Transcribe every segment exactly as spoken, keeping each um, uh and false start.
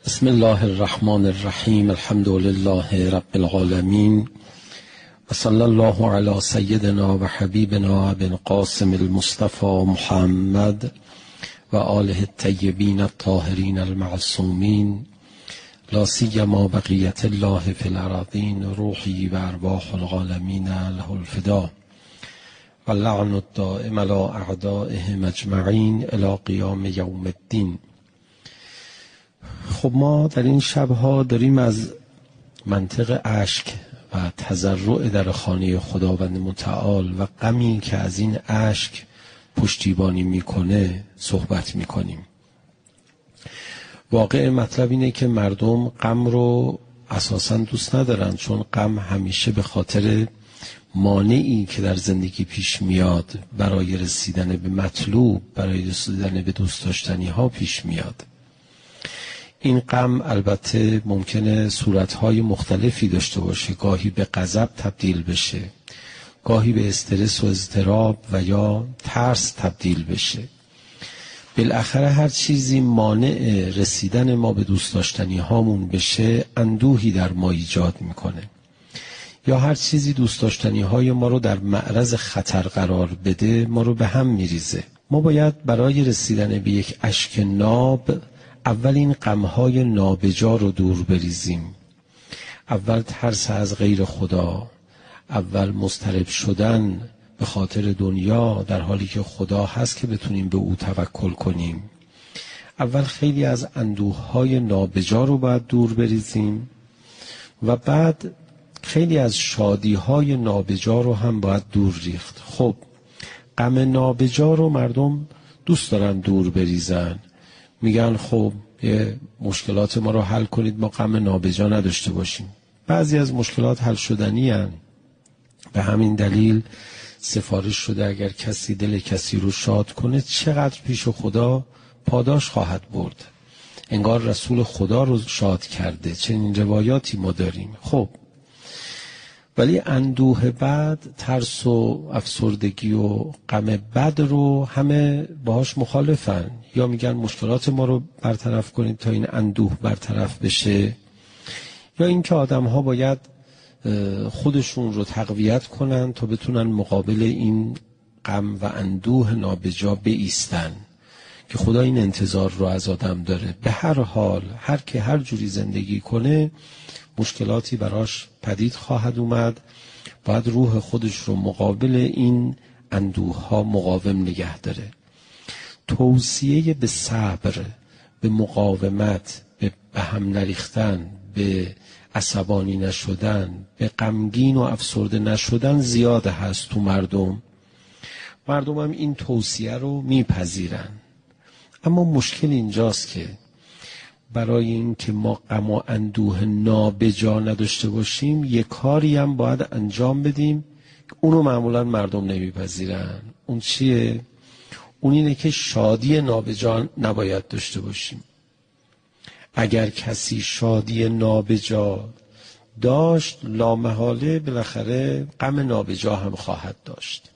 بسم الله الرحمن الرحیم. الحمد لله رب العالمین و صلی الله علی سیدنا و حبیبنا ابی القاسم المصطفى محمد و آله الطیبین الطاهرین المعصومین، لا سیما بقیت الله فی الارضین، روحی و ارواح العالمین له الفدا و لعن الدائم علی اعدائهم اجمعین الی قیام یوم الدین. خب ما در این شبها داریم از منطق اشک و تضرع در خانه خداوند متعال و غمی که از این اشک پشتیبانی میکنه صحبت میکنیم. واقع مطلب اینه که مردم غم رو اساساً دوست ندارن، چون غم همیشه به خاطر مانعی که در زندگی پیش میاد برای رسیدن به مطلوب، برای رسیدن به دوست داشتنی ها پیش میاد. این غم البته ممکنه صورتهای مختلفی داشته باشه، گاهی به غضب تبدیل بشه، گاهی به استرس و اضطراب و یا ترس تبدیل بشه. بالاخره هر چیزی مانع رسیدن ما به دوست داشتنی هامون بشه اندوهی در ما ایجاد میکنه، یا هر چیزی دوست داشتنی های ما رو در معرض خطر قرار بده ما رو به هم میریزه. ما باید برای رسیدن به یک اشک ناب اول این غمهای نابجا رو دور بریزیم. اول ترس از غیر خدا، اول مضطرب شدن به خاطر دنیا در حالی که خدا هست که بتونیم به او توکل کنیم. اول خیلی از اندوههای نابجا رو باید دور بریزیم و بعد خیلی از شادیهای نابجا رو هم باید دور ریخت. خب غم نابجا رو مردم دوست دارن دور بریزن، میگن خب یه مشکلات ما رو حل کنید ما غم نابجا نداشته باشیم. بعضی از مشکلات حل شدنی هن. به همین دلیل سفارش شده اگر کسی دل کسی رو شاد کنه چقدر پیش خدا پاداش خواهد برد، انگار رسول خدا رو شاد کرده. چنین روایاتی ما داریم. خب ولی اندوه بد، ترس و افسردگی و غم بد رو همه باهاش مخالفن، یا میگن مشکلات ما رو برطرف کنید تا این اندوه برطرف بشه، یا اینکه آدم‌ها باید خودشون رو تقویت کنن تا بتونن مقابل این غم و اندوه نابجا بایستن که خدا این انتظار رو از آدم داره. به هر حال هر که هر جوری زندگی کنه مشکلاتی براش پدید خواهد اومد، باید روح خودش رو مقابل این اندوه ها مقاوم نگه داره. توصیه به صبر، به مقاومت، به هم نریختن، به عصبانی نشدن، به غمگین و افسرده نشدن زیاده هست تو مردم. مردم هم این توصیه رو میپذیرن، اما مشکل اینجاست که برای این که ما غم و اندوه نابجا نداشته باشیم یه کاری هم باید انجام بدیم، اونو معمولا مردم نمیپذیرن. اون چیه؟ اون اینه که شادی نابجا نباید داشته باشیم. اگر کسی شادی نابجا داشت لامحاله بالاخره غم نابجا هم خواهد داشت.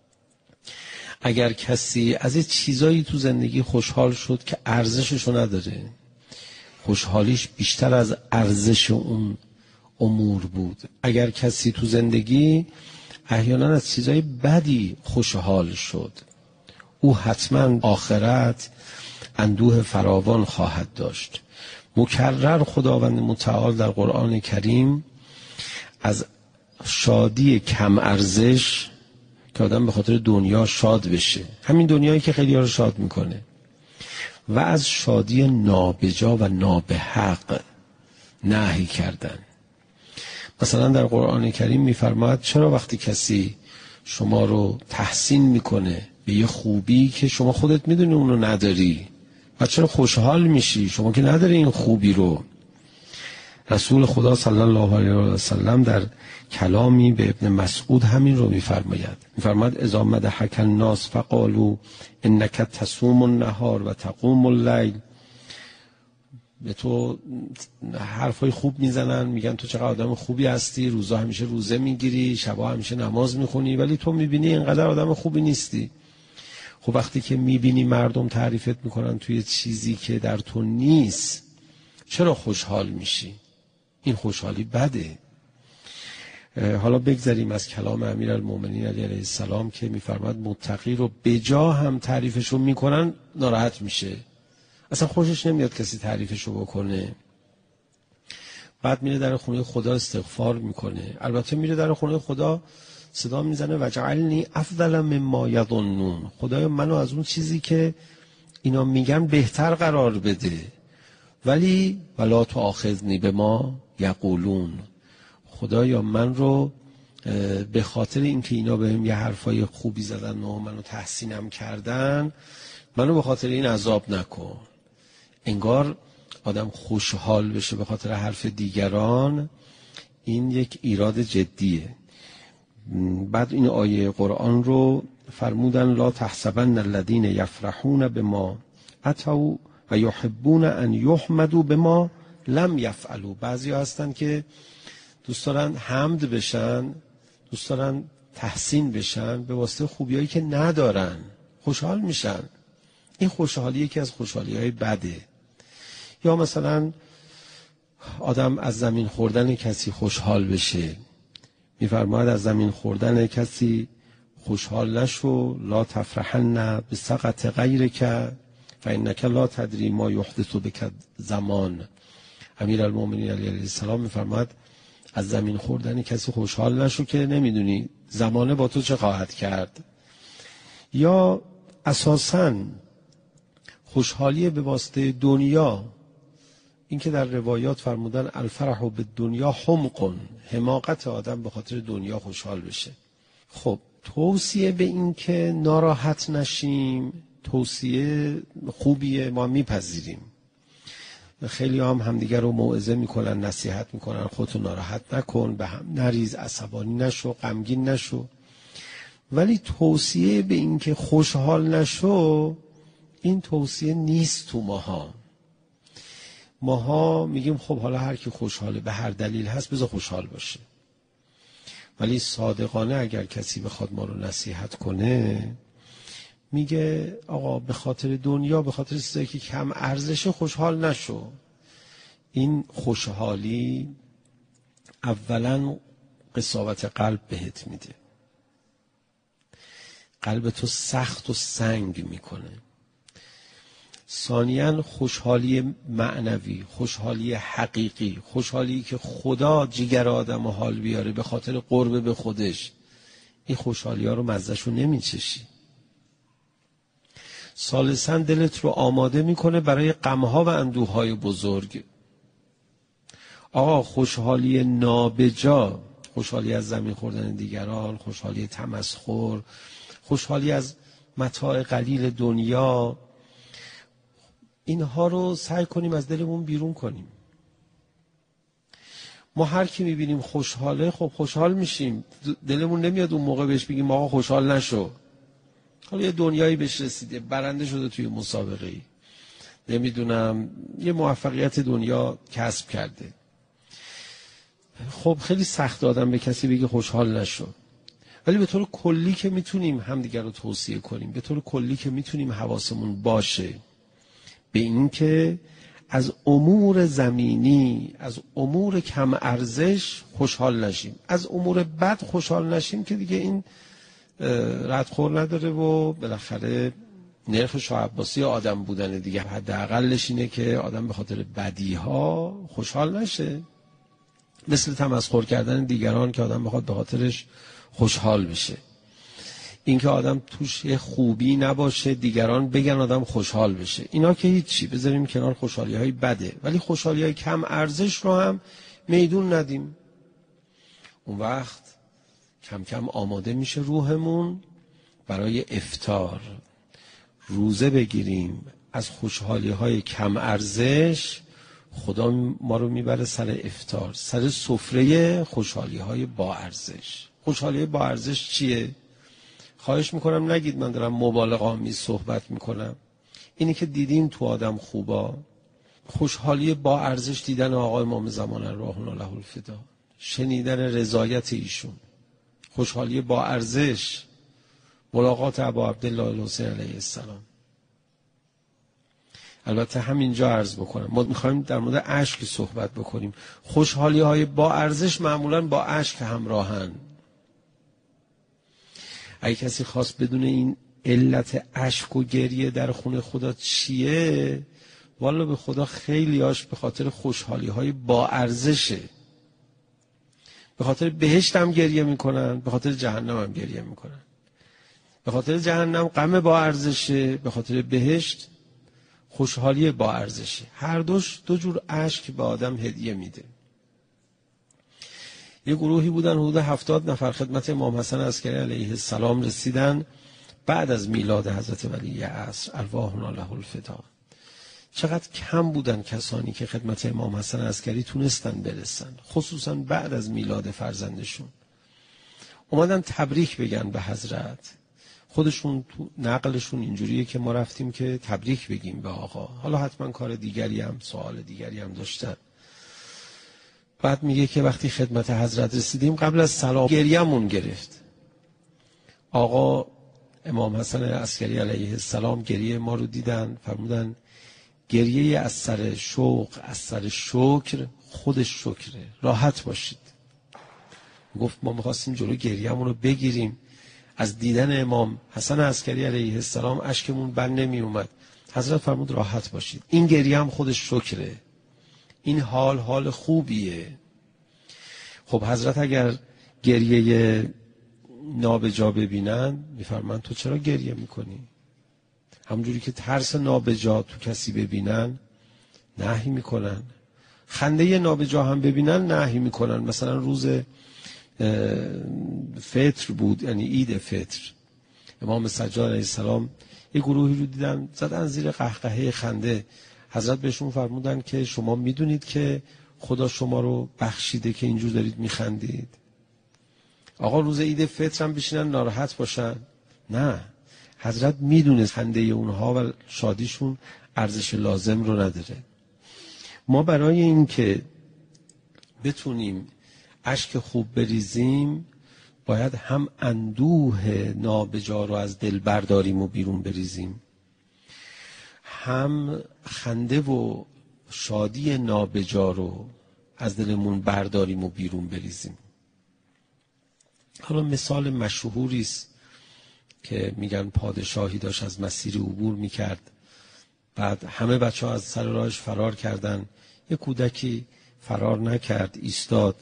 اگر کسی از یه چیزایی تو زندگی خوشحال شد که ارزششو نداره، خوشحالیش بیشتر از ارزش اون امور بود، اگر کسی تو زندگی احیانا از چیزای بدی خوشحال شد، او حتما آخرت اندوه فراوان خواهد داشت. مکرر خداوند متعال در قرآن کریم از شادی کم ارزش که آدم به خاطر دنیا شاد بشه، همین دنیایی که خیلی ها رو شاد میکنه، و از شادی نابجا و نابحق نهی کردن. مثلا در قرآن کریم میفرماید چرا وقتی کسی شما رو تحسین میکنه به یه خوبی که شما خودت میدونی اونو نداری و چرا خوشحال میشی؟ شما که نداری این خوبی رو. رسول خدا صلی الله علیه و سلم در کلامی به ابن مسعود همین رو میفرماید. میفرماید اذا مدحک الناس فقالوا انک تصوم النهار و تقوم اللیل. به تو حرفای خوب میزنن، میگن تو چقدر آدم خوبی هستی، روزا همیشه روزه میگیری، شبا همیشه نماز میخونی، ولی تو میبینی اینقدر آدم خوبی نیستی. خب وقتی که میبینی مردم تعریفت میکنن توی چیزی که در تو نیست چرا خوشحال میشی؟ این خوشحالی بده. حالا بگذاریم از کلام امیرالمومنین علی علیه السلام که میفرماد متقی رو بجا هم تعریفشو میکنن ناراحت میشه، اصلا خوشش نمیاد کسی تعریفشو بکنه. بعد میره در خونه خدا استغفار میکنه، البته میره در خونه خدا صدا میزنه وجعلنی افضل مما یظنون، خدایا منو از اون چیزی که اینا میگن بهتر قرار بده، ولی ولا تؤاخذنی بما یقولون، خدایا من رو به خاطر اینکه اینا بهم یه حرفای خوبی زدن و منو تحسینم کردن، منو به خاطر این عذاب نکن. انگار آدم خوشحال بشه به خاطر حرف دیگران، این یک ایراد جدیه. بعد این آیه قرآن رو فرمودن لا تحسبن الذین یفرحون بما اتوا و یحبون ان یحمدوا بما لم یفعلوا. بعضی ها هستن که دوست دارن حمد بشن، دوست دارن تحسین بشن به واسطه خوبیایی که ندارن، خوشحال میشن. این خوشحالی یکی از خوشحالی های بده. یا مثلا آدم از زمین خوردن کسی خوشحال بشه، میفرماید از زمین خوردن کسی خوشحال نشو، لا تفرحن بسقط غیرک فانک لا تدری ما یحدث بک زمان. امیرالمومنین علیه السلام میفرماید از زمین خوردن کسی خوشحال نشو که نمیدونی زمانه با تو چه خواهد کرد. یا اساساً خوشحالی به واسطه دنیا، این که در روایات فرمودن الفرح بالدنیا حمق، حماقت آدم به خاطر دنیا خوشحال بشه. خب توصیه به این که ناراحت نشیم توصیه خوبیه، ما میپذیریم. خیلی هم همدیگر رو موعظه میکنن، نصیحت میکنن خودتو ناراحت نکن، به هم نریز، عصبانی نشو، غمگین نشو. ولی توصیه به این که خوشحال نشو، این توصیه نیست تو ماها. ماها میگیم خب حالا هر کی خوشحاله به هر دلیل هست بذار خوشحال باشه. ولی صادقانه اگر کسی بخواد ما رو نصیحت کنه میگه آقا به خاطر دنیا، به خاطر چیزایی که کم ارزش خوشحال نشو. این خوشحالی اولا قساوت قلب بهت میده، قلب تو سخت و سنگ میکنه. ثانیاً خوشحالی معنوی، خوشحالی حقیقی، خوشحالی که خدا جگر آدم و حال بیاره به خاطر قرب به خودش، این خوشحالی ها رو مزهش رو نمیچشی. ثالثاً دلت رو آماده میکنه برای غمها و اندوهای بزرگ. آقا خوشحالی نابجا، خوشحالی از زمین خوردن دیگران، خوشحالی تمسخر، خوشحالی از متاع قلیل دنیا، اینها رو سعی کنیم از دلمون بیرون کنیم. ما هر کی میبینیم خوشحاله خب خوشحال میشیم، دلمون نمیاد اون موقع بهش بگیم آقا خوشحال نشو. حالا یه دنیایی بهش رسیده، برنده شده توی مسابقه‌ای، نمیدونم یه موفقیت دنیا کسب کرده، خب خیلی سخت آدم به کسی بگه خوشحال نشو. ولی به طور کلی که میتونیم همدیگر رو توصیه کنیم، به طور کلی که میتونیم حواسمون باشه به این که از امور زمینی، از امور کم ارزش خوشحال نشیم، از امور بد خوشحال نشیم که دیگه این ردخور نداره و بالاخره نرخ شاه عباسی آدم بودن دیگه. حداقلش اینه که آدم به خاطر بدیها خوشحال نشه، مثل تمسخر کردن دیگران که آدم بخواد به خاطرش خوشحال بشه. این که آدم توش یه خوبی نباشه دیگران بگن آدم خوشحال بشه، اینا که هیچی، بذاریم کنار خوشحالی های بده. ولی خوشحالی های کم ارزش رو هم میدون ندیم، اون وقت کم کم آماده میشه روحمون برای افطار، روزه بگیریم از خوشحالی های کم ارزش. خدا ما رو میبره سر افطار، سر سفره خوشحالی های با ارزش. خوشحالی های با ارزش چیه؟ خواهش میکنم نگید من دارم مبالغه آمیز صحبت میکنم. اینی که دیدیم تو آدم خوبا، خوشحالی با ارزش دیدن آقای امام زمان روح الله الفدا، شنیدن رضایت ایشون. خوشحالی با ارزش ملاقات ابا عبدالله الحسین علیه السلام. البته همینجا عرض بکنم ما میخوایم در مورد اشک صحبت بکنیم. خوشحالی های با ارزش معمولا با اشک همراهن. اگه کسی خواست بدونه این علت اشک و گریه در خونه خدا چیه، والا به خدا خیلی هاش به خاطر خوشحالی های با ارزشه. به خاطر بهشت هم گریه میکنن، به خاطر جهنم هم گریه میکنن. به خاطر جهنم غم با ارزشه، به خاطر بهشت خوشحالی با ارزشه. هر دوش دو جور اشک به آدم هدیه میده. یه گروهی بودن حدود هفتاد نفر خدمت امام حسن عسکری علیه السلام رسیدن بعد از میلاد حضرت ولی عصر ارواحنا له الفدا. چقدر کم بودن کسانی که خدمت امام حسن عسکری تونستن برسن، خصوصا بعد از میلاد فرزندشون. اومدن تبریک بگن به حضرت. خودشون تو نقلشون اینجوریه که ما رفتیم که تبریک بگیم به آقا. حالا حتما کار دیگری هم سوال دیگری هم داشتن. بعد میگه که وقتی خدمت حضرت رسیدیم قبل از سلام گریه‌مون گرفت. آقا امام حسن عسکری علیه السلام گریه ما رو دیدن، فرمودن گریه از سر شوق، از سر شکر خودش شکره، راحت باشید. گفت ما می‌خواستیم جلو گریه‌مون رو بگیریم. از دیدن امام حسن عسکری علیه السلام اشکمون بند نمی اومد. حضرت فرمود راحت باشید، این گریه هم خودش شکره، این حال حال خوبیه. خب حضرت اگر گریه نابجا ببینن میفرمان تو چرا گریه میکنی؟ همونجوری که ترس نابجا تو کسی ببینن نهی میکنن، خنده نابجا هم ببینن نهی میکنن. مثلا روز فطر بود، یعنی عید فطر، امام سجاد علیه السلام یه گروهی رو دیدن زدن زیر قهقهه خنده. حضرت بهشون فرمودن که شما میدونید که خدا شما رو بخشیده که اینجور دارید میخندید؟ آقا روز عید فطر هم بشینن ناراحت باشن؟ نه، حضرت میدونه خنده اونها و شادیشون ارزش لازم رو نداره. ما برای این که بتونیم اشک خوب بریزیم باید هم اندوه نابجا رو از دل برداریم و بیرون بریزیم، هم خنده و شادی نابجا رو از دلمون برداریم و بیرون بریزیم. حالا مثال مشهوری است که میگن پادشاهی داشت از مسیر عبور میکرد، بعد همه بچه ها از سر راهش فرار کردن، یک کودکی فرار نکرد، ایستاد.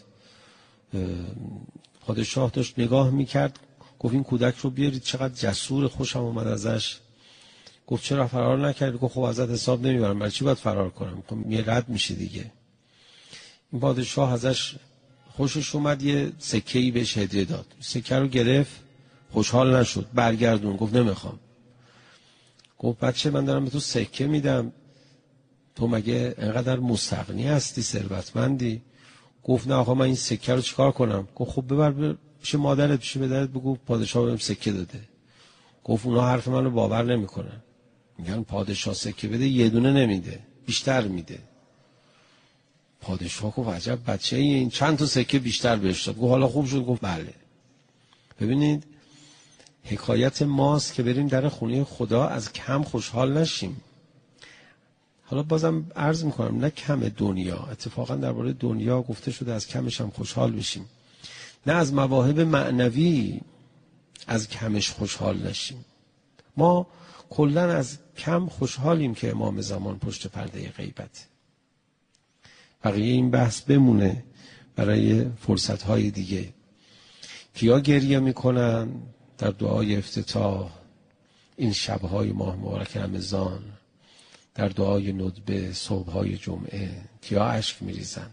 پادشاه داشت نگاه میکرد، گفت این کودک رو بیارید، چقدر جسور، خوشم اومد ازش. گفت چرا فرار نکردی؟ گفت خب ازت حساب نمیبرم، برای چی باید فرار کنم؟ خب می رد میشه دیگه. این پادشاه ازش خوشش اومد، یه سکه‌ای بهش هدیه داد. سکه رو گرفت، خوشحال نشد، برگردون، گفت نمیخوام. گفت بچه من دارم به تو سکه میدم، تو مگه انقدر مستغنی هستی، ثروتمندی؟ گفت نه آقا من این سکه رو چیکار کنم؟ گفت خب ببر پیش مادرت، پیش پدرت بگو پادشاه بهم سکه داده. گفت اونا حرف منو باور نمیکنن، میگن پادشاه سکه بده یه دونه نمیده، بیشتر میده. پادشاه گفت عجب بچه این، چند تا سکه بیشتر بهش داد. گفت حالا خوب شد؟ گفت بله. ببینید حکایت ماست که بریم در خونه خدا از کم خوشحال نشیم. حالا بازم عرض میکنم نه کم دنیا، اتفاقا درباره دنیا گفته شده از کمش هم خوشحال بشیم، نه از مواهب معنوی از کمش خوشحال نشیم. ما کلن از کم خوشحالیم که امام زمان پشت پرده غیبت. بقیه این بحث بمونه برای فرصتهای دیگه. کیا گریه میکنن در دعای افتتاح این شبهای ماه مبارک رمضان، در دعای ندبه صبحهای جمعه کیا اشک میریزن؟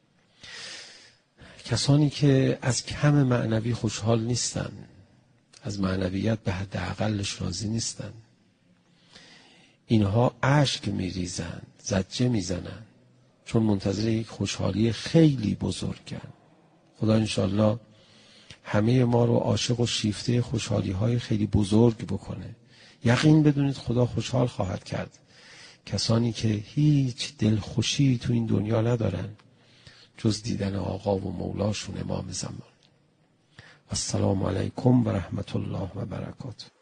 کسانی که از کم معنوی خوشحال نیستن، از معنویت به حداقلش راضی نیستن، اینها اشک میریزن، زجه میزنن، چون منتظر یک خوشحالی خیلی بزرگن. خدا انشالله همه ما رو عاشق و شیفته خوشحالی های خیلی بزرگ بکنه. یقین بدونید خدا خوشحال خواهد کرد کسانی که هیچ دلخوشی تو این دنیا ندارن جز دیدن آقا و مولاشون امام زمان. السلام علیکم و رحمت الله و برکاته.